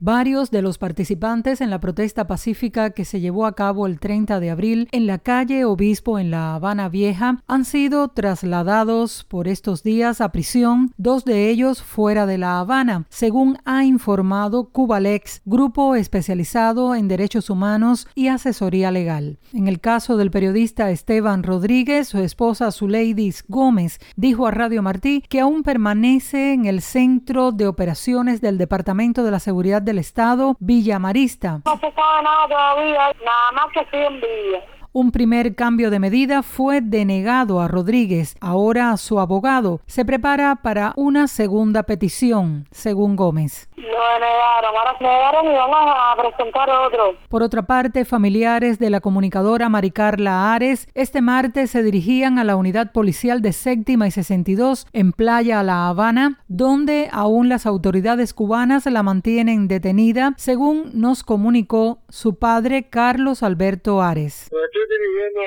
Varios de los participantes en la protesta pacífica que se llevó a cabo el 30 de abril en la calle Obispo en La Habana Vieja han sido trasladados por estos días a prisión, 2 de ellos fuera de La Habana, según ha informado Cubalex, grupo especializado en derechos humanos y asesoría legal. En el caso del periodista Esteban Rodríguez, su esposa Zuleidis Gómez dijo a Radio Martí que aún permanece en el Centro de Operaciones del Departamento de la Seguridad del Estado, Villa Marista. No se sabe nada todavía, nada más que estoy en Villa. Un primer cambio de medida fue denegado a Rodríguez. Ahora su abogado se prepara para una segunda petición, según Gómez. Lo denegaron, ahora se negaron y van a presentar otro. Por otra parte, familiares de la comunicadora Maricarla Ares este martes se dirigían a la unidad policial de Séptima y 62 en Playa La Habana, donde aún las autoridades cubanas la mantienen detenida, según nos comunicó su padre Carlos Alberto Ares. Estoy dirigiendo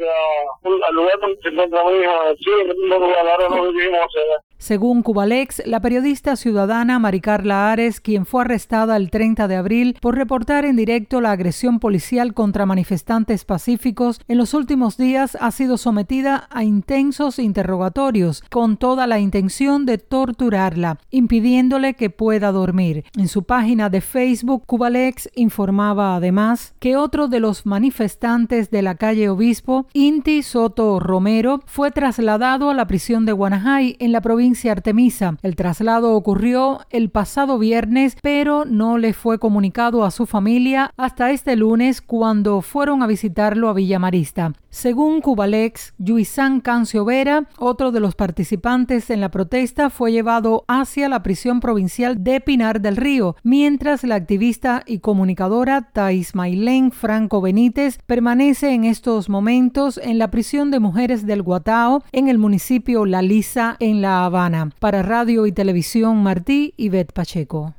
hacia el lugar donde se encuentra mi hija. Sí, en el mismo lugar, ahora nos dirigimos hacia allá. Según Cubalex, la periodista ciudadana Maricarla Ares, quien fue arrestada el 30 de abril por reportar en directo la agresión policial contra manifestantes pacíficos, en los últimos días ha sido sometida a intensos interrogatorios con toda la intención de torturarla, impidiéndole que pueda dormir. En su página de Facebook, Cubalex informaba además que otro de los manifestantes de la calle Obispo, Inti Soto Romero, fue trasladado a la prisión de Guanajay en la provincia Artemisa. El traslado ocurrió el pasado viernes, pero no le fue comunicado a su familia hasta este lunes cuando fueron a visitarlo a Villa Marista. Según Cubalex, Yuisán Cancio Vera, otro de los participantes en la protesta, fue llevado hacia la prisión provincial de Pinar del Río, mientras la activista y comunicadora Thais Mailén Franco Benítez permanece en estos momentos en la prisión de mujeres del Guatao, en el municipio La Lisa, en La Habana. Para Radio y Televisión Martí, Ivette Pacheco.